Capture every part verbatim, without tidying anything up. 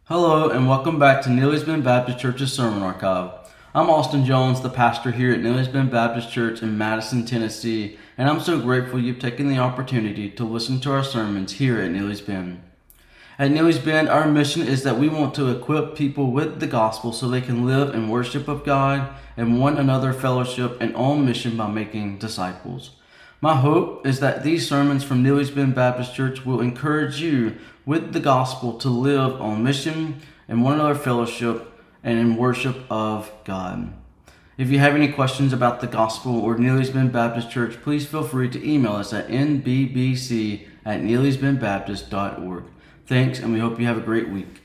Hello and welcome back to Neely's Bend Baptist Church's Sermon Archive. I'm Austin Jones, the pastor here at Neely's Bend Baptist Church in Madison, Tennessee, and I'm so grateful you've taken the opportunity to listen to our sermons here at Neely's Bend. At Neely's Bend, our mission is that we want to equip people with the gospel so they can live in worship of God and one another fellowship and on mission by making disciples. My hope is that these sermons from Neely's Bend Baptist Church will encourage you with the gospel to live on mission and one another fellowship and in worship of God. If you have any questions about the gospel or Neely's Bend Baptist Church, please feel free to email us at n b b c at neelys bend baptist dot org. Thanks, and we hope you have a great week.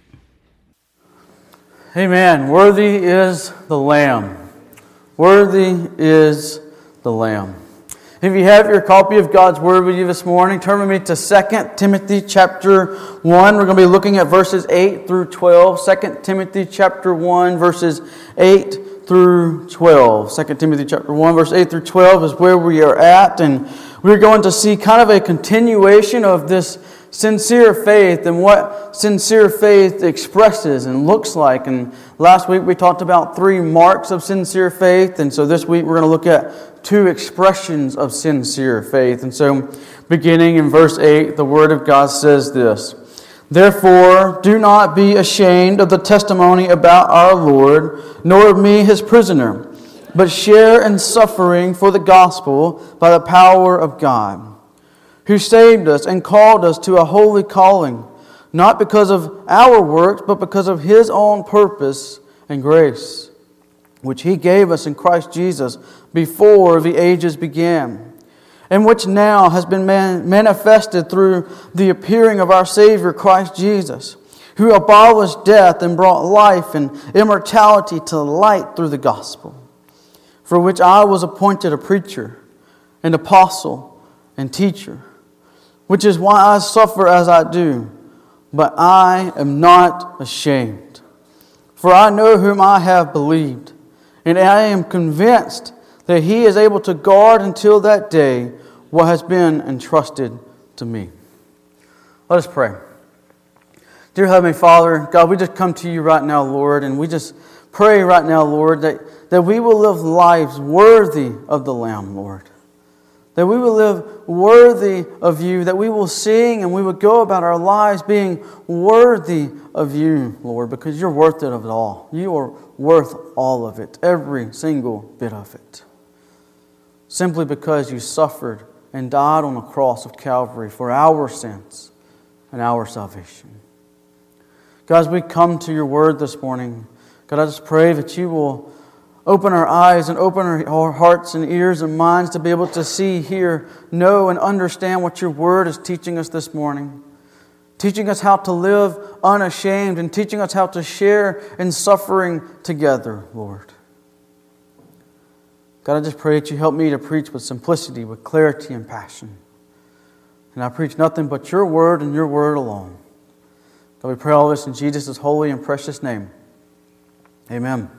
Amen. Worthy is the Lamb. Worthy is the Lamb. If you have your copy of God's Word with you this morning, turn with me to Second Timothy chapter one. We're going to be looking at verses eight through twelve. Second Timothy chapter one, verses eight through twelve. Second Timothy chapter one, verse eight through twelve is where we are at. And we're going to see kind of a continuation of this sincere faith and what sincere faith expresses and looks like. And last week we talked about three marks of sincere faith. And so this week we're going to look at two expressions of sincere faith. And so beginning in verse eight, the Word of God says this: "Therefore do not be ashamed of the testimony about our Lord, nor of me his prisoner, but share in suffering for the gospel by the power of God, who saved us and called us to a holy calling, not because of our works, but because of His own purpose and grace, which He gave us in Christ Jesus before the ages began, and which now has been man- manifested through the appearing of our Savior Christ Jesus, who abolished death and brought life and immortality to light through the gospel, for which I was appointed a preacher, an apostle, and teacher, which is why I suffer as I do, but I am not ashamed. For I know whom I have believed, and I am convinced that He is able to guard until that day what has been entrusted to me." Let us pray. Dear Heavenly Father, God, we just come to You right now, Lord, and we just pray right now, Lord, that, that we will live lives worthy of the Lamb, Lord. That we will live worthy of You, that we will sing and we will go about our lives being worthy of You, Lord, because You're worth it of it all. You are worth all of it, every single bit of it. Simply because You suffered and died on the cross of Calvary for our sins and our salvation. God, as we come to Your Word this morning, God, I just pray that You will open our eyes and open our hearts and ears and minds to be able to see, hear, know, and understand what Your Word is teaching us this morning. Teaching us how to live unashamed and teaching us how to share in suffering together, Lord. God, I just pray that You help me to preach with simplicity, with clarity and passion. And I preach nothing but Your Word and Your Word alone. God, we pray all this in Jesus' holy and precious name. Amen.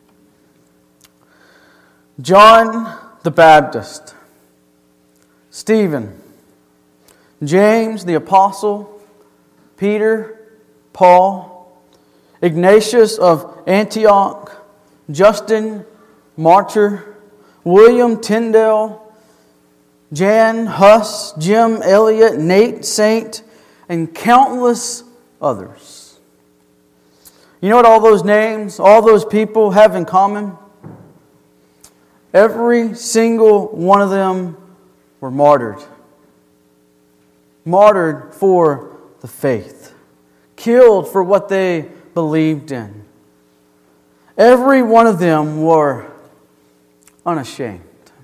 John the Baptist, Stephen, James the Apostle, Peter, Paul, Ignatius of Antioch, Justin Martyr, William Tyndale, Jan Hus, Jim Elliot, Nate Saint, and countless others. You know what all those names, all those people have in common? Every single one of them were martyred. Martyred for the faith. Killed for what they believed in. Every one of them were unashamed.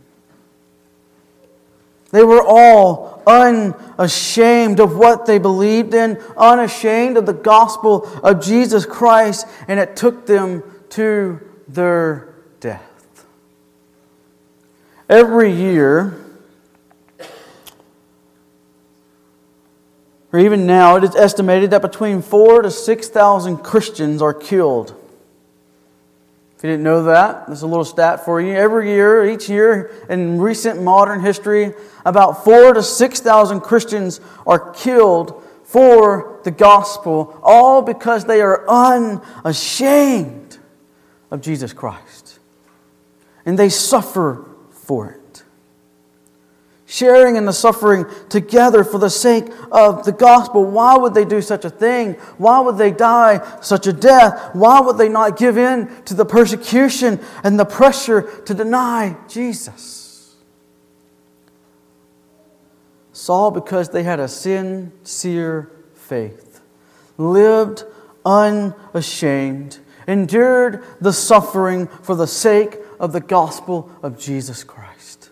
They were all unashamed of what they believed in, unashamed of the gospel of Jesus Christ, and it took them to their death. Every year, or even now, it is estimated that between four to six thousand Christians are killed. If you didn't know that, there's a little stat for you. Every year, each year in recent modern history, about four to six thousand Christians are killed for the gospel, all because they are unashamed of Jesus Christ. And they suffer for it. Sharing in the suffering together for the sake of the gospel. Why would they do such a thing? Why would they die such a death? Why would they not give in to the persecution and the pressure to deny Jesus? It's all because they had a sincere faith, lived unashamed, endured the suffering for the sake of the gospel of Jesus Christ.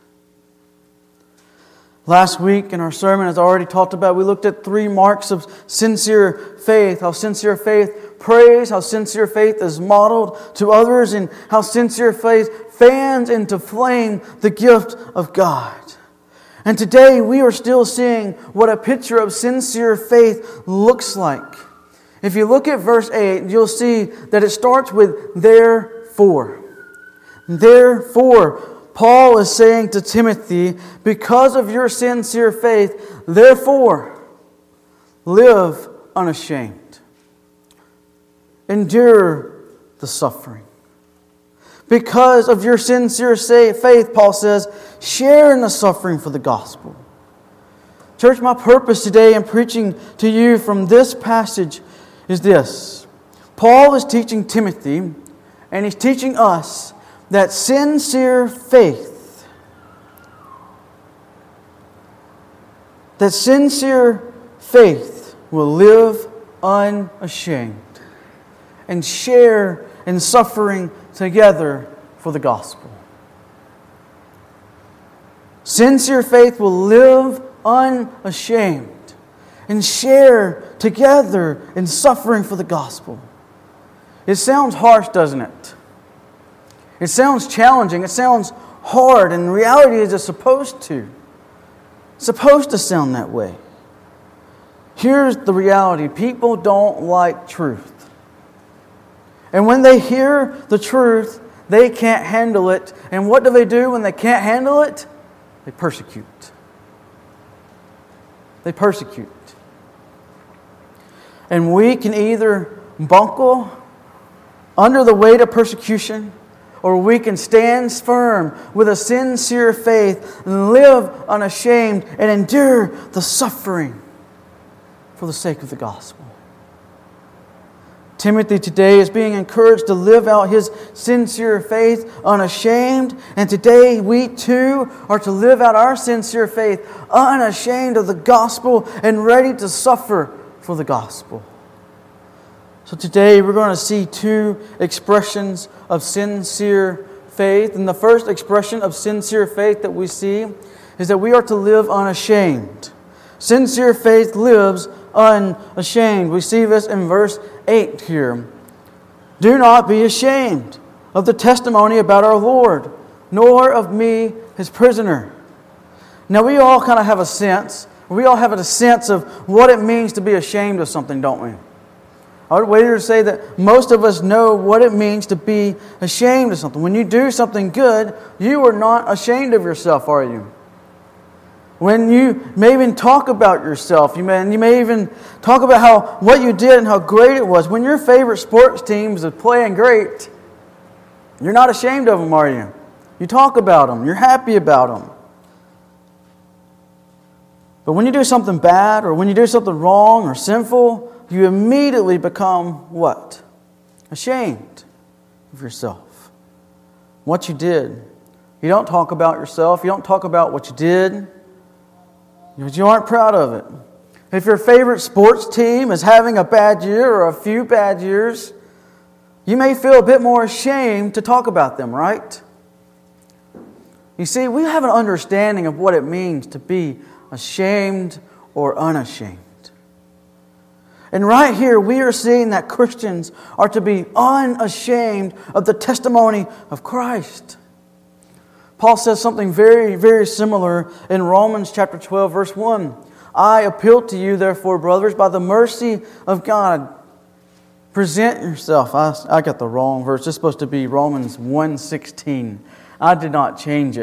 Last week in our sermon, as I already talked about, we looked at three marks of sincere faith. How sincere faith prays, how sincere faith is modeled to others, and how sincere faith fans into flame the gift of God. And today we are still seeing what a picture of sincere faith looks like. If you look at verse eight, you'll see that it starts with therefore. Therefore, Paul is saying to Timothy, because of your sincere faith, therefore, live unashamed. Endure the suffering. Because of your sincere faith, Paul says, share in the suffering for the gospel. Church, my purpose today in preaching to you from this passage is this. Paul is teaching Timothy, and he's teaching us, that sincere faith, that sincere faith will live unashamed and share in suffering together for the gospel. Sincere faith will live unashamed and share together in suffering for the gospel. It sounds harsh, doesn't it? It sounds challenging. It sounds hard. And in reality, it's supposed to. It's supposed to sound that way. Here's the reality. People don't like truth. And when they hear the truth, they can't handle it. And what do they do when they can't handle it? They persecute. They persecute. And we can either buckle under the weight of persecution, or we can stand firm with a sincere faith and live unashamed and endure the suffering for the sake of the gospel. Timothy today is being encouraged to live out his sincere faith unashamed. And today we too are to live out our sincere faith unashamed of the gospel and ready to suffer for the gospel. So today we're going to see two expressions of sincere faith. And the first expression of sincere faith that we see is that we are to live unashamed. Sincere faith lives unashamed. We see this in verse eight here. Do not be ashamed of the testimony about our Lord, nor of me, his prisoner. Now we all kind of have a sense, we all have a sense of what it means to be ashamed of something, don't we? I would wager to say that most of us know what it means to be ashamed of something. When you do something good, you are not ashamed of yourself, are you? When you may even talk about yourself, you may, you may even talk about how what you did and how great it was. When your favorite sports teams are playing great, you're not ashamed of them, are you? You talk about them. You're happy about them. But when you do something bad or when you do something wrong or sinful, you immediately become what? Ashamed of yourself. What you did. You don't talk about yourself. You don't talk about what you did. Because you aren't proud of it. If your favorite sports team is having a bad year or a few bad years, you may feel a bit more ashamed to talk about them, right? You see, we have an understanding of what it means to be ashamed or unashamed. And right here, we are seeing that Christians are to be unashamed of the testimony of Christ. Paul says something very, very similar in Romans chapter twelve, verse one. I appeal to you, therefore, brothers, by the mercy of God, present yourself. I, I got the wrong verse. It's supposed to be Romans one sixteen. I did not change it.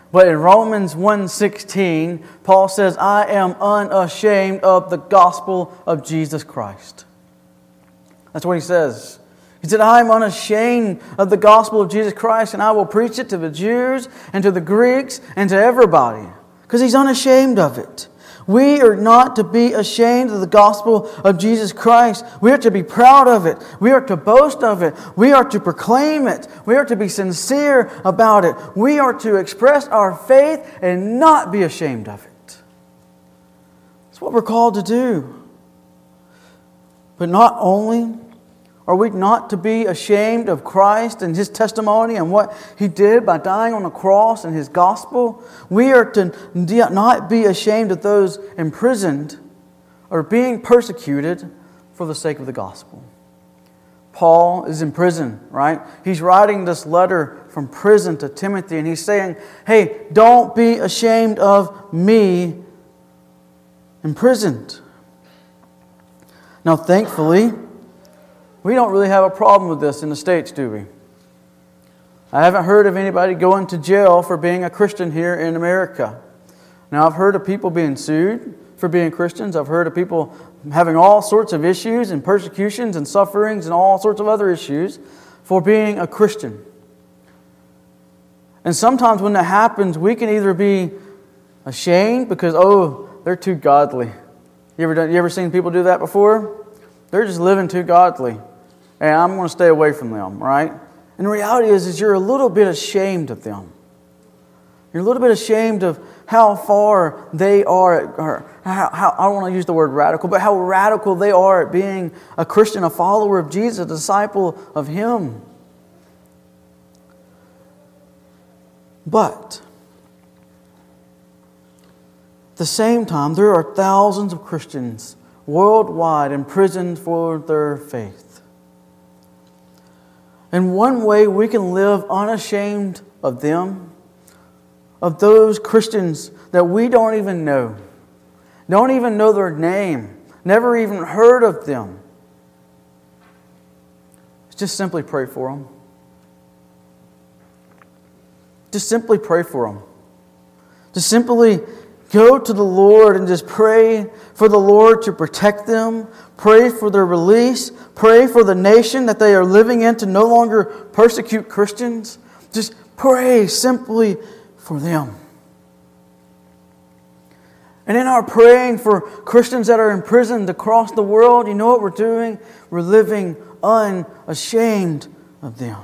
But in Romans one sixteen, Paul says, I am unashamed of the gospel of Jesus Christ. That's what he says. He said, I am unashamed of the gospel of Jesus Christ, and I will preach it to the Jews and to the Greeks and to everybody. Because he's unashamed of it. We are not to be ashamed of the gospel of Jesus Christ. We are to be proud of it. We are to boast of it. We are to proclaim it. We are to be sincere about it. We are to express our faith and not be ashamed of it. That's what we're called to do. But not only are we not to be ashamed of Christ and His testimony and what He did by dying on the cross and His gospel, we are to not be ashamed of those imprisoned or being persecuted for the sake of the gospel. Paul is in prison, right? He's writing this letter from prison to Timothy, and he's saying, hey, don't be ashamed of me imprisoned. Now, thankfully, we don't really have a problem with this in the States, do we? I haven't heard of anybody going to jail for being a Christian here in America. Now, I've heard of people being sued for being Christians. I've heard of people having all sorts of issues and persecutions and sufferings and all sorts of other issues for being a Christian. And sometimes when that happens, we can either be ashamed because, oh, they're too godly. You ever done, you ever seen people do that before? They're just living too godly. And I'm going to stay away from them, right? And the reality is, is you're a little bit ashamed of them. You're a little bit ashamed of how far they are, at, or how, how, I don't want to use the word radical, but how radical they are at being a Christian, a follower of Jesus, a disciple of Him. But at the same time, there are thousands of Christians worldwide imprisoned for their faith. And one way we can live unashamed of them, of those Christians that we don't even know, don't even know their name, never even heard of them, is just simply pray for them. Just simply pray for them. Just simply go to the Lord and just pray for the Lord to protect them. Pray for their release. Pray for the nation that they are living in to no longer persecute Christians. Just pray simply for them. And in our praying for Christians that are imprisoned across the world, you know what we're doing? We're living unashamed of them.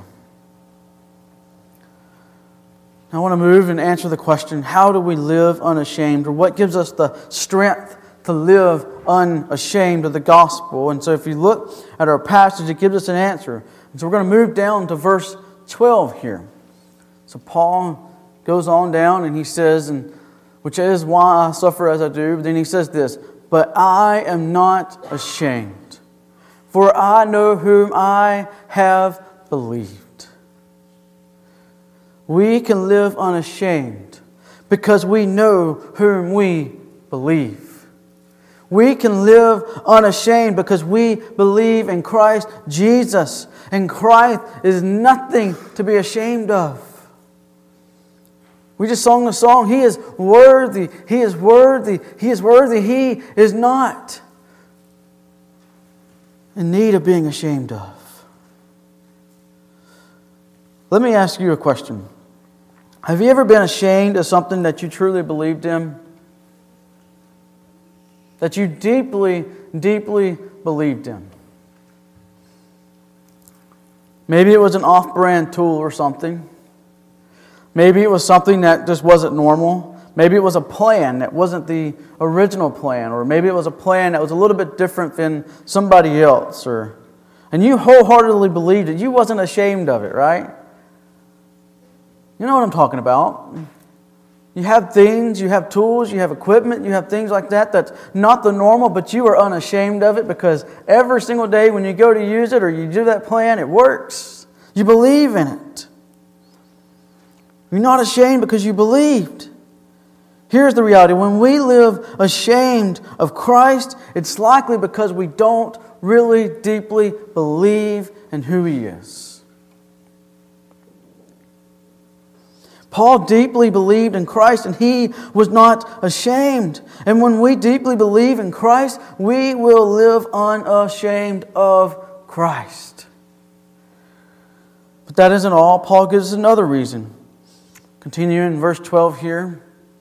I want to move and answer the question, how do we live unashamed? Or what gives us the strength to live unashamed of the gospel? And so if you look at our passage, it gives us an answer. And so we're going to move down to verse twelve here. So Paul goes on down and he says, and which is why I suffer as I do. But then he says this, but I am not ashamed, for I know whom I have believed. We can live unashamed because we know whom we believe. We can live unashamed because we believe in Christ Jesus. And Christ is nothing to be ashamed of. We just sung the song, He is worthy, He is worthy, He is worthy, He is not in need of being ashamed of. Let me ask you a question. Have you ever been ashamed of something that you truly believed in? That you deeply, deeply believed in? Maybe it was an off-brand tool or something. Maybe it was something that just wasn't normal. Maybe it was a plan that wasn't the original plan. Or maybe it was a plan that was a little bit different than somebody else. Or, and you wholeheartedly believed it. You wasn't ashamed of it, right? You know what I'm talking about. You have things, you have tools, you have equipment, you have things like that that's not the normal, but you are unashamed of it because every single day when you go to use it or you do that plan, it works. You believe in it. You're not ashamed because you believed. Here's the reality. When we live ashamed of Christ, it's likely because we don't really deeply believe in who He is. Paul deeply believed in Christ and he was not ashamed. And when we deeply believe in Christ, we will live unashamed of Christ. But that isn't all. Paul gives us another reason. Continuing in verse twelve here,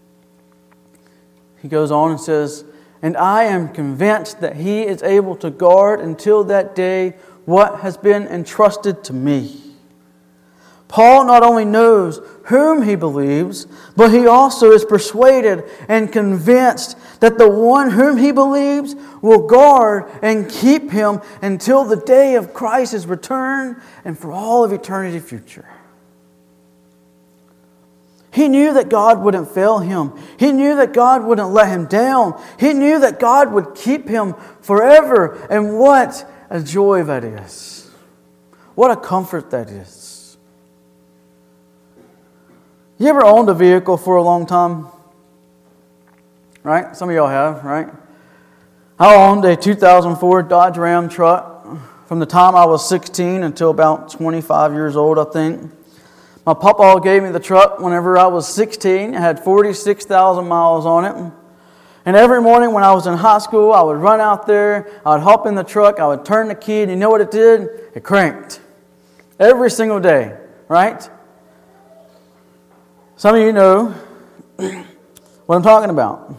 he goes on and says, "And I am convinced that He is able to guard until that day what has been entrusted to me." Paul not only knows whom he believes, but he also is persuaded and convinced that the one whom he believes will guard and keep him until the day of Christ's return and for all of eternity future. He knew that God wouldn't fail him. He knew that God wouldn't let him down. He knew that God would keep him forever. And what a joy that is. What a comfort that is. You ever owned a vehicle for a long time? Right? Some of y'all have, right? I owned a two thousand four Dodge Ram truck from the time I was sixteen until about twenty-five years old, I think. My papa gave me the truck whenever I was sixteen. It had forty-six thousand miles on it. And every morning when I was in high school, I would run out there, I would hop in the truck, I would turn the key, and you know what it did? It cranked. Every single day, right? Some of you know what I'm talking about.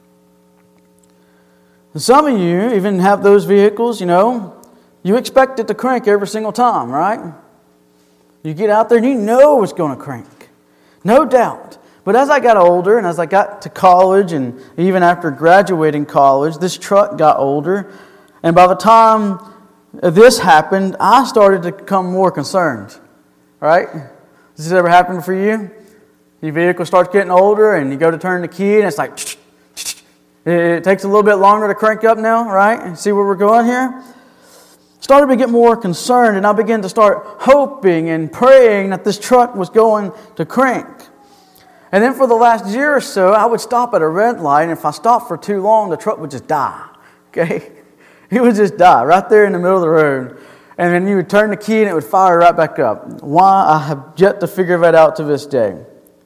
And some of you even have those vehicles, you know, you expect it to crank every single time, right? You get out there and you know it's going to crank. No doubt. But as I got older and as I got to college and even after graduating college, this truck got older. And by the time this happened, I started to become more concerned. Right? Has this ever happened for you? Your vehicle starts getting older and you go to turn the key and it's like, it takes a little bit longer to crank up now, right? See where we're going here? Started to get more concerned, and I began to start hoping and praying that this truck was going to crank. And then for the last year or so, I would stop at a red light, and if I stopped for too long, the truck would just die. Okay? It would just die right there in the middle of the road. And then you would turn the key and it would fire right back up. Why? I have yet to figure that out to this day.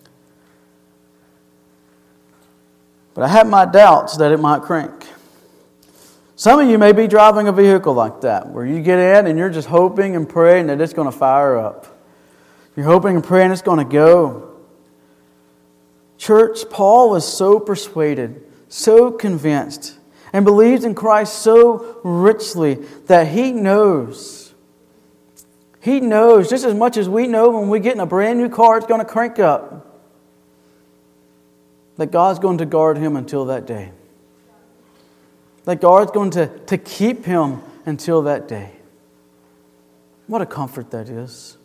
But I had my doubts that it might crank. Some of you may be driving a vehicle like that, where you get in and you're just hoping and praying that it's going to fire up. You're hoping and praying it's going to go. Church, Paul was so persuaded, so convinced, and believes in Christ so richly that he knows. He knows just as much as we know when we get in a brand new car, it's going to crank up. That God's going to guard him until that day. That God's going to, to keep him until that day. What a comfort that is.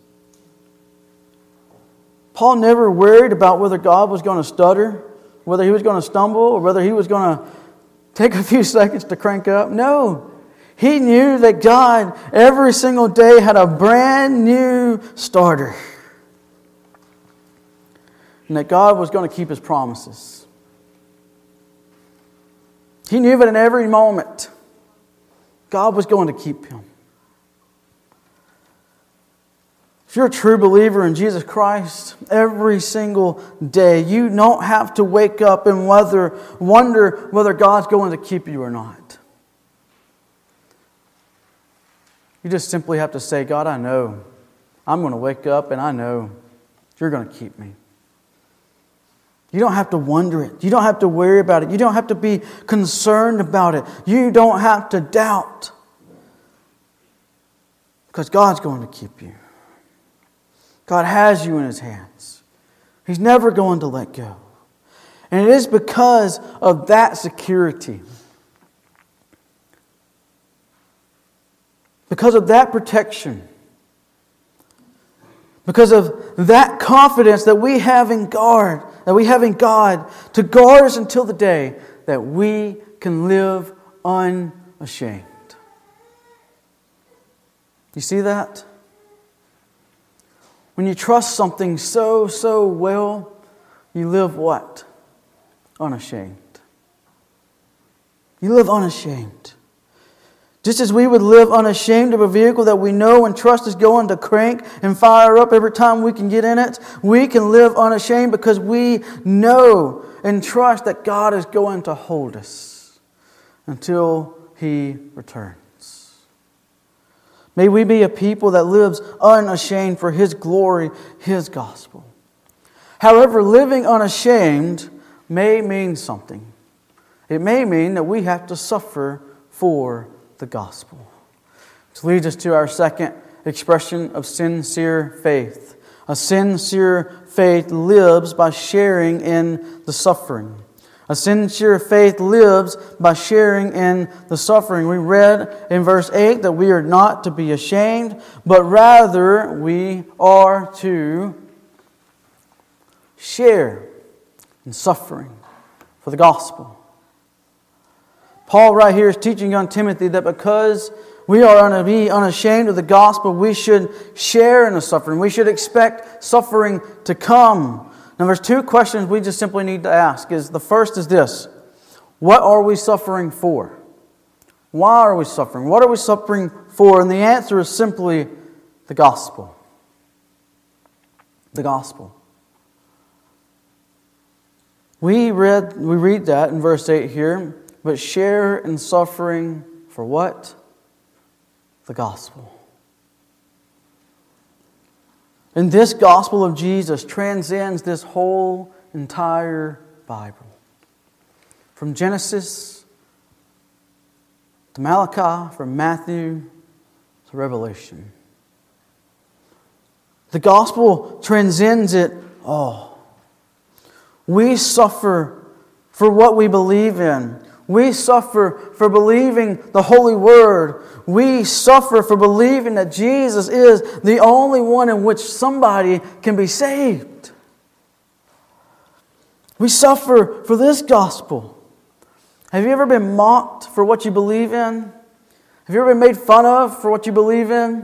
Paul never worried about whether God was going to stutter, whether he was going to stumble, or whether he was going to take a few seconds to crank up. No. He knew that God every single day had a brand new starter. And that God was going to keep His promises. He knew that in every moment, God was going to keep him. If you're a true believer in Jesus Christ, every single day, you don't have to wake up and whether, wonder whether God's going to keep you or not. You just simply have to say, God, I know. I'm going to wake up and I know you're going to keep me. You don't have to wonder it. You don't have to worry about it. You don't have to be concerned about it. You don't have to doubt. Because God's going to keep you. God has you in His hands. He's never going to let go. And it is because of that security, because of that protection, because of that confidence that we have in God, that we have in God to guard us until the day that we can live unashamed. You see that? When you trust something so, so well, you live what? Unashamed. You live unashamed. Just as we would live unashamed of a vehicle that we know and trust is going to crank and fire up every time we can get in it, we can live unashamed because we know and trust that God is going to hold us until He returns. May we be a people that lives unashamed for His glory, His gospel. However, living unashamed may mean something. It may mean that we have to suffer for the gospel. Which leads us to our second expression of sincere faith. A sincere faith lives by sharing in the suffering. A sincere faith lives by sharing in the suffering. We read in verse eight that we are not to be ashamed, but rather we are to share in suffering for the gospel. Paul right here is teaching young Timothy that because we are to be unashamed of the gospel, we should share in the suffering. We should expect suffering to come. Now there's two questions we just simply need to ask. Is the first is this: what are we suffering for? Why are we suffering? What are we suffering for? And the answer is simply the gospel. The gospel. We read we read that in verse eight here. But share in suffering for what? The gospel. And this gospel of Jesus transcends this whole entire Bible. From Genesis to Malachi, from Matthew to Revelation. The gospel transcends it all. We suffer for what we believe in. We suffer for believing the Holy Word. We suffer for believing that Jesus is the only one in which somebody can be saved. We suffer for this gospel. Have you ever been mocked for what you believe in? Have you ever been made fun of for what you believe in?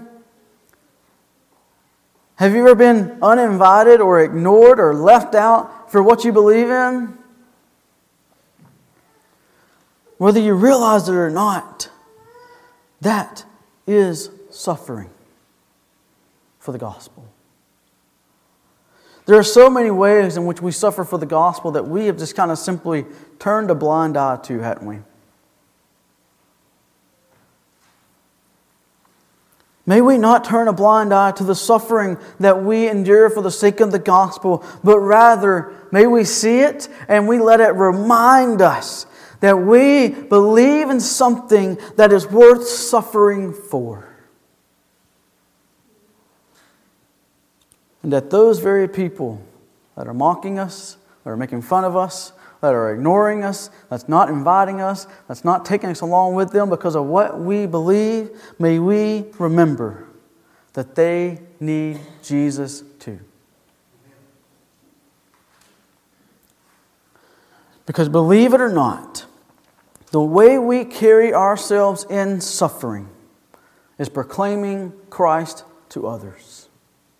Have you ever been uninvited or ignored or left out for what you believe in? Whether you realize it or not, that is suffering for the gospel. There are so many ways in which we suffer for the gospel that we have just kind of simply turned a blind eye to, haven't we? May we not turn a blind eye to the suffering that we endure for the sake of the gospel, but rather may we see it and we let it remind us that we believe in something that is worth suffering for. And that those very people that are mocking us, that are making fun of us, that are ignoring us, that's not inviting us, that's not taking us along with them because of what we believe, may we remember that they need Jesus too. Because believe it or not, the way we carry ourselves in suffering is proclaiming Christ to others.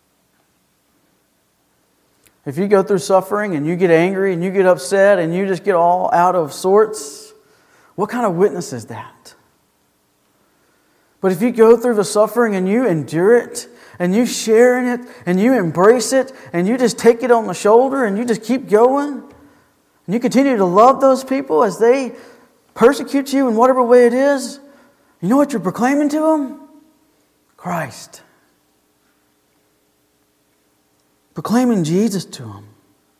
If you go through suffering and you get angry and you get upset and you just get all out of sorts, what kind of witness is that? But if you go through the suffering and you endure it and you share in it and you embrace it and you just take it on the shoulder and you just keep going, and you continue to love those people as they persecute you in whatever way it is, you know what you're proclaiming to them? Christ. Proclaiming Jesus to them.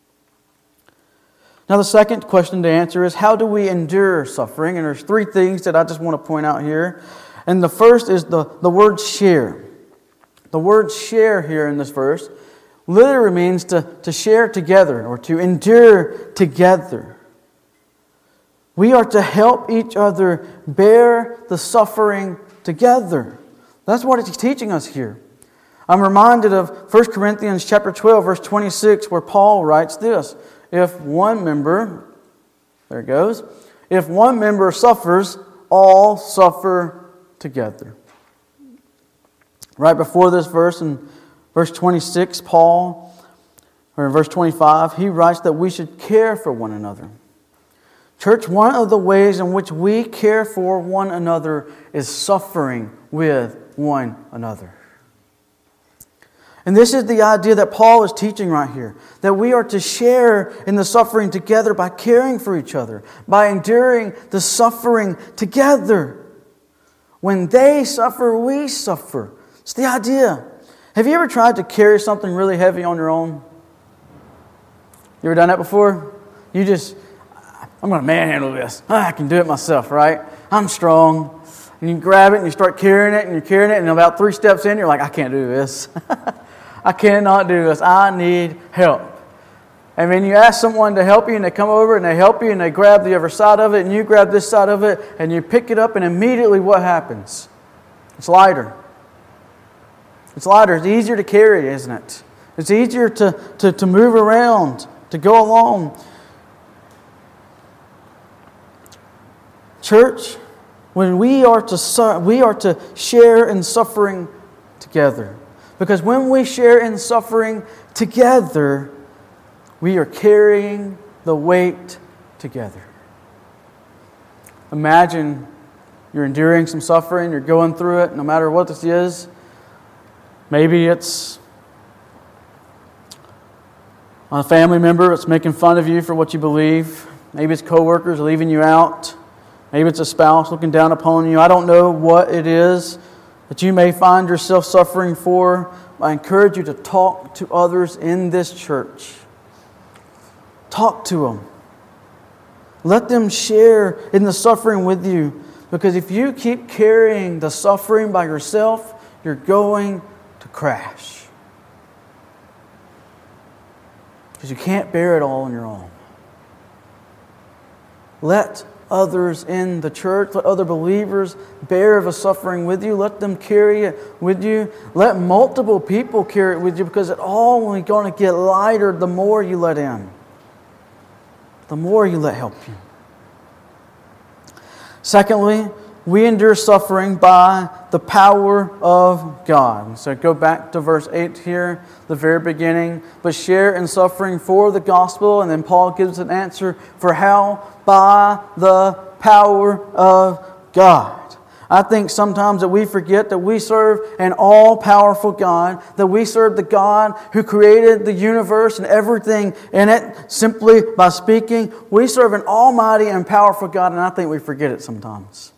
Now the second question to answer is, how do we endure suffering? And there's three things that I just want to point out here. And the first is the, the word share. The word share here in this verse literally means to, to share together or to endure together. We are to help each other bear the suffering together. That's what it's teaching us here. I'm reminded of First Corinthians chapter twelve, verse twenty-six, where Paul writes this: If one member, there it goes, if one member suffers, all suffer together. Right before this verse, in verse twenty-six, Paul, or in verse twenty-five, he writes that we should care for one another. Church, one of the ways in which we care for one another is suffering with one another. And this is the idea that Paul is teaching right here, that we are to share in the suffering together by caring for each other, by enduring the suffering together. When they suffer, we suffer. It's the idea. Have you ever tried to carry something really heavy on your own? You ever done that before? You just, I'm going to manhandle this. I can do it myself, right? I'm strong. And you grab it and you start carrying it and you're carrying it, and about three steps in, you're like, I can't do this. I cannot do this. I need help. And then you ask someone to help you, and they come over and they help you, and they grab the other side of it, and you grab this side of it, and you pick it up, and immediately what happens? It's lighter. It's lighter. It's easier to carry, isn't it? It's easier to, to, to move around, to go along. Church, when we are to su- we are to share in suffering together. Because when we share in suffering together, we are carrying the weight together. Imagine you're enduring some suffering, you're going through it, no matter what this is. Maybe it's a family member that's making fun of you for what you believe. Maybe it's coworkers leaving you out. Maybe it's a spouse looking down upon you. I don't know what it is that you may find yourself suffering for. I encourage you to talk to others in this church. Talk to them. Let them share in the suffering with you. Because if you keep carrying the suffering by yourself, you're going to crash. Because you can't bear it all on your own. Let others in the church, let other believers bear the suffering with you. Let them carry it with you. Let multiple people carry it with you, because it's all only going to get lighter the more you let in. The more you let help you. Secondly, we endure suffering by the power of God. So go back to verse eight here, the very beginning. But share in suffering for the gospel. And then Paul gives an answer for how. By the power of God. I think sometimes that we forget that we serve an all-powerful God, that we serve the God who created the universe and everything in it simply by speaking. We serve an almighty and powerful God, and I think we forget it sometimes.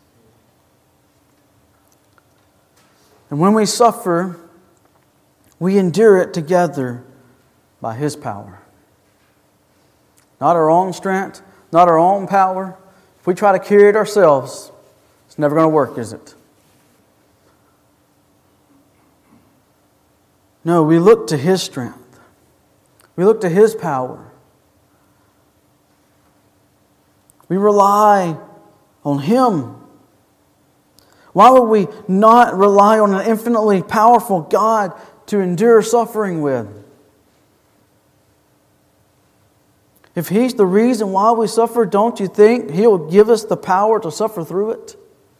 And when we suffer, we endure it together by His power. Not our own strength, not our own power. If we try to carry it ourselves, it's never going to work, is it? No, we look to His strength. We look to His power. We rely on Him. Why would we not rely on an infinitely powerful God to endure suffering with? If He's the reason why we suffer, don't you think He'll give us the power to suffer through it?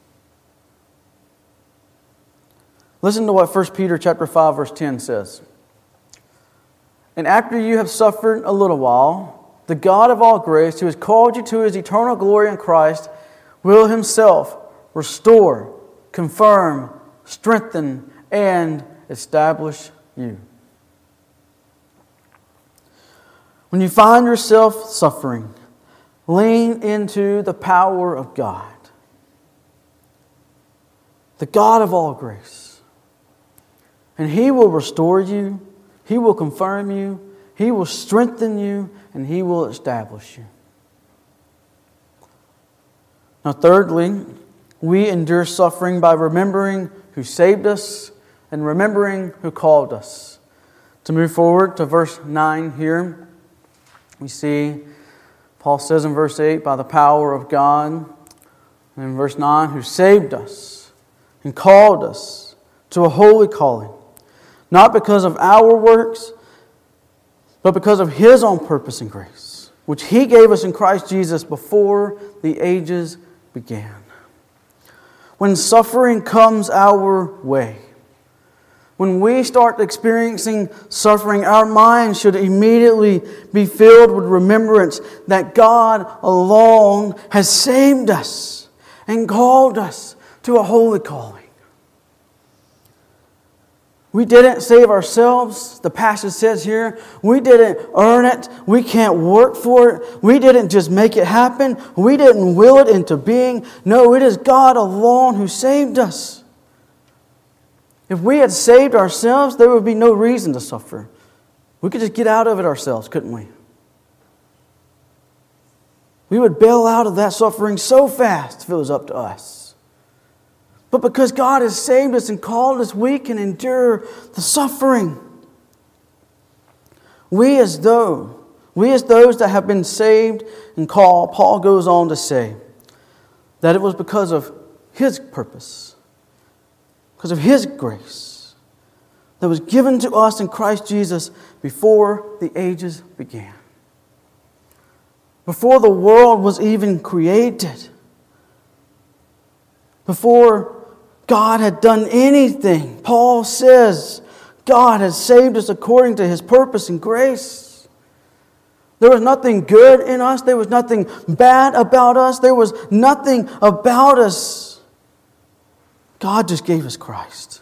Listen to what First Peter chapter five, verse ten says. And after you have suffered a little while, the God of all grace, who has called you to His eternal glory in Christ, will Himself restore, confirm, strengthen, and establish you. When you find yourself suffering, lean into the power of God. The God of all grace. And He will restore you. He will confirm you. He will strengthen you. And He will establish you. Now thirdly, we endure suffering by remembering who saved us and remembering who called us. To move forward to verse nine here, we see Paul says in verse eight, by the power of God. And in verse nine, who saved us and called us to a holy calling. Not because of our works, but because of His own purpose and grace, which He gave us in Christ Jesus before the ages began. When suffering comes our way, When we start experiencing suffering, our minds should immediately be filled with remembrance that God alone has saved us and called us to a holy calling. We didn't save ourselves, the passage says here. We didn't earn it. We can't work for it. We didn't just make it happen. We didn't will it into being. No, it is God alone who saved us. If we had saved ourselves, there would be no reason to suffer. We could just get out of it ourselves, couldn't we? We would bail out of that suffering so fast if it was up to us. But because God has saved us and called us, we can endure the suffering. We as though, we as those that have been saved and called, Paul goes on to say that it was because of His purpose, because of His grace that was given to us in Christ Jesus before the ages began. Before the world was even created. Before God had done anything, Paul says God has saved us according to His purpose and grace. There was nothing good in us. There was nothing bad about us. There was nothing about us. God just gave us Christ.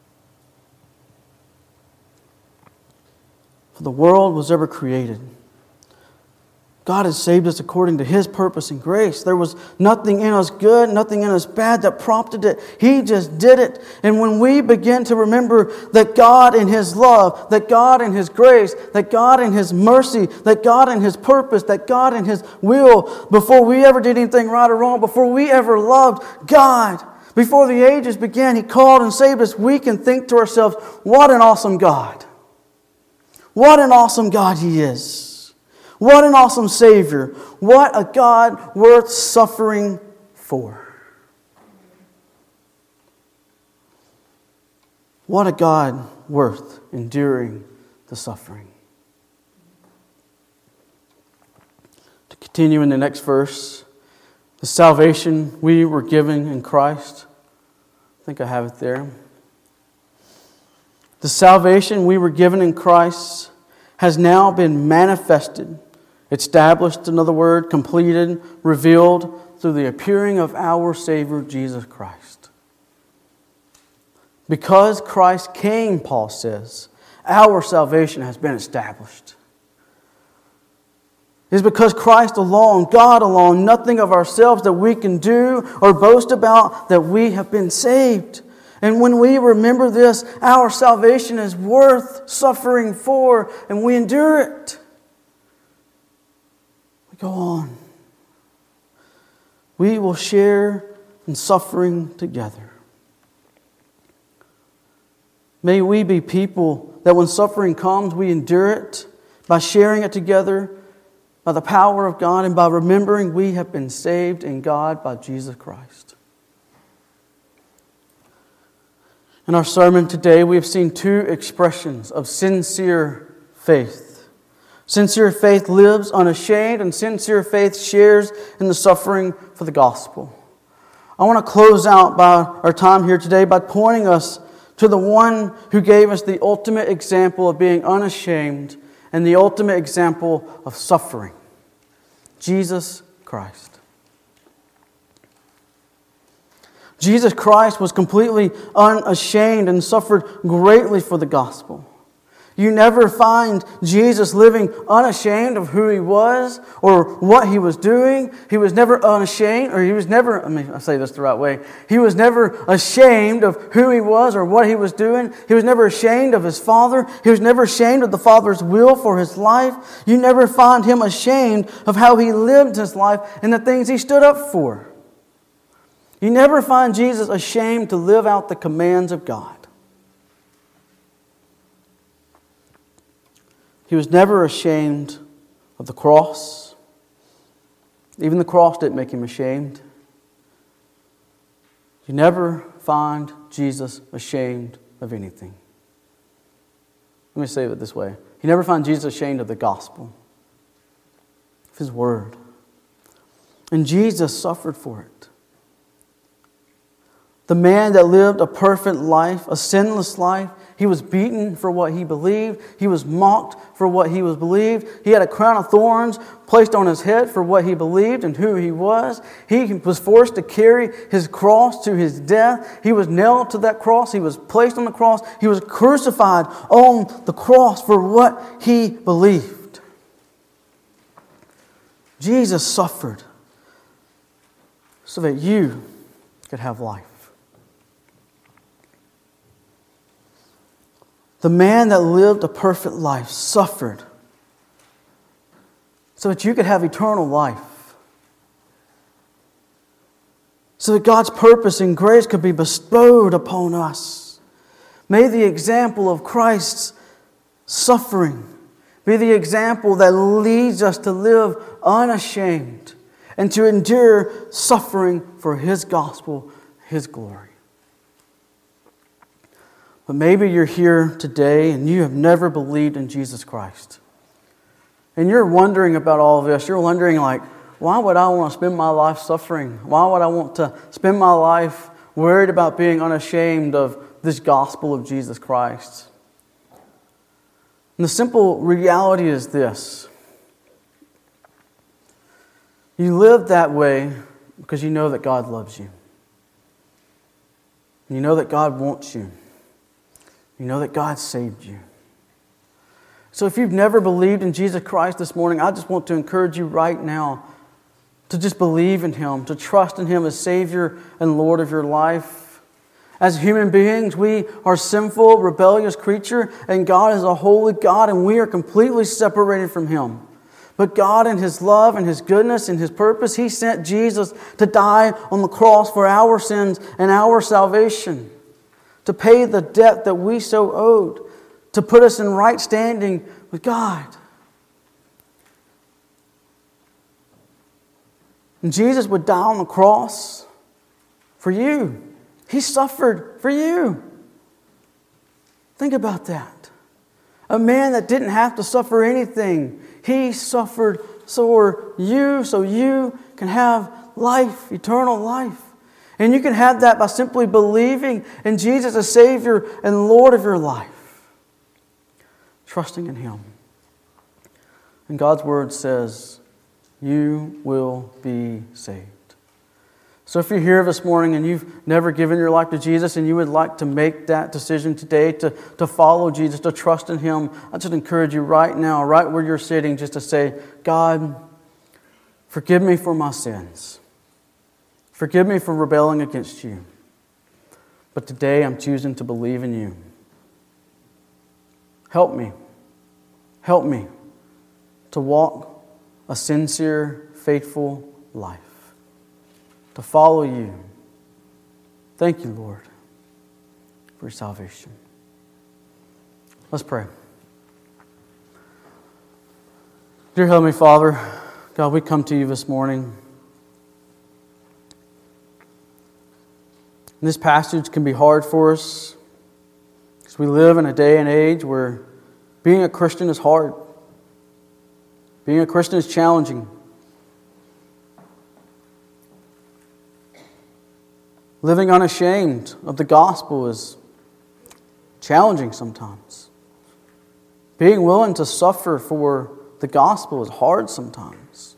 For the world was ever created, God has saved us according to His purpose and grace. There was nothing in us good, nothing in us bad that prompted it. He just did it. And when we begin to remember that God in His love, that God in His grace, that God in His mercy, that God in His purpose, that God in His will, before we ever did anything right or wrong, before we ever loved God, before the ages began, He called and saved us, we can think to ourselves, what an awesome God. What an awesome God He is. What an awesome Savior. What a God worth suffering for. What a God worth enduring the suffering. To continue in the next verse, the salvation we were given in Christ. I think I have it there. The salvation we were given in Christ has now been manifested, established, another word, completed, revealed through the appearing of our Savior, Jesus Christ. Because Christ came, Paul says, our salvation has been established. It is because Christ alone, God alone, nothing of ourselves that we can do or boast about, that we have been saved. And when we remember this, our salvation is worth suffering for, and we endure it. Go on. We will share in suffering together. May we be people that when suffering comes, we endure it by sharing it together, by the power of God, and by remembering we have been saved in God by Jesus Christ. In our sermon today, we have seen two expressions of sincere faith. Sincere faith lives unashamed, and sincere faith shares in the suffering for the gospel. I want to close out by our time here today by pointing us to the one who gave us the ultimate example of being unashamed and the ultimate example of suffering, Jesus Christ. Jesus Christ was completely unashamed and suffered greatly for the gospel. You never find Jesus living unashamed of who He was or what He was doing. He was never unashamed, or He was never, I mean, I say this the right way. He was never ashamed of who He was or what He was doing. He was never ashamed of His Father. He was never ashamed of the Father's will for His life. You never find Him ashamed of how He lived His life and the things He stood up for. You never find Jesus ashamed to live out the commands of God. He was never ashamed of the cross. Even the cross didn't make Him ashamed. You never find Jesus ashamed of anything. Let me say it this way. You never find Jesus ashamed of the gospel, of His word. And Jesus suffered for it. The man that lived a perfect life, a sinless life. He was beaten for what he believed. He was mocked for what he was believed. He had a crown of thorns placed on his head for what he believed and who he was. He was forced to carry his cross to his death. He was nailed to that cross. He was placed on the cross. He was crucified on the cross for what he believed. Jesus suffered so that you could have life. The man that lived a perfect life suffered so that you could have eternal life. So that God's purpose and grace could be bestowed upon us. May the example of Christ's suffering be the example that leads us to live unashamed and to endure suffering for His gospel, His glory. But maybe you're here today and you have never believed in Jesus Christ. And you're wondering about all of this. You're wondering, like, why would I want to spend my life suffering? Why would I want to spend my life worried about being unashamed of this gospel of Jesus Christ? And the simple reality is this. You live that way because you know that God loves you. You know that God wants you. You know that God saved you. So if you've never believed in Jesus Christ this morning, I just want to encourage you right now to just believe in Him, to trust in Him as Savior and Lord of your life. As human beings, we are sinful, rebellious creature, and God is a holy God, and we are completely separated from Him. But God, in His love and His goodness and His purpose, He sent Jesus to die on the cross for our sins and our salvation, to pay the debt that we so owed, to put us in right standing with God. And Jesus would die on the cross for you. He suffered for you. Think about that. A man that didn't have to suffer anything. He suffered for you, so you can have life, eternal life. And you can have that by simply believing in Jesus as Savior and Lord of your life. Trusting in Him. And God's Word says, you will be saved. So if you're here this morning and you've never given your life to Jesus and you would like to make that decision today to, to follow Jesus, to trust in Him, I just encourage you right now, right where you're sitting, just to say, God, forgive me for my sins. Forgive me for rebelling against you. But today I'm choosing to believe in you. Help me. Help me to walk a sincere, faithful life. To follow you. Thank you, Lord, for your salvation. Let's pray. Dear Heavenly Father, God, we come to you this morning. And this passage can be hard for us because we live in a day and age where being a Christian is hard. Being a Christian is challenging. Living unashamed of the gospel is challenging sometimes. Being willing to suffer for the gospel is hard sometimes.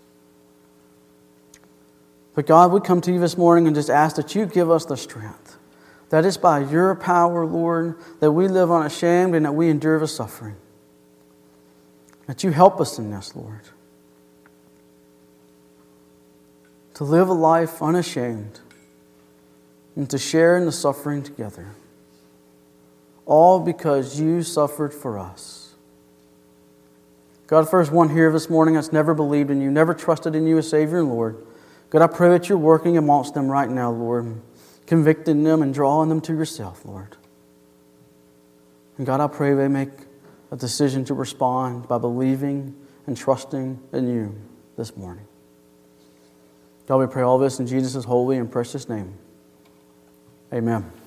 But God, we come to you this morning and just ask that you give us the strength. That it's by your power, Lord, that we live unashamed and that we endure the suffering. That you help us in this, Lord. To live a life unashamed and to share in the suffering together. All because you suffered for us. God, if there's one here this morning that's never believed in you, never trusted in you as Savior and Lord, God, I pray that you're working amongst them right now, Lord, convicting them and drawing them to yourself, Lord. And God, I pray they make a decision to respond by believing and trusting in you this morning. God, we pray all this in Jesus' holy and precious name. Amen.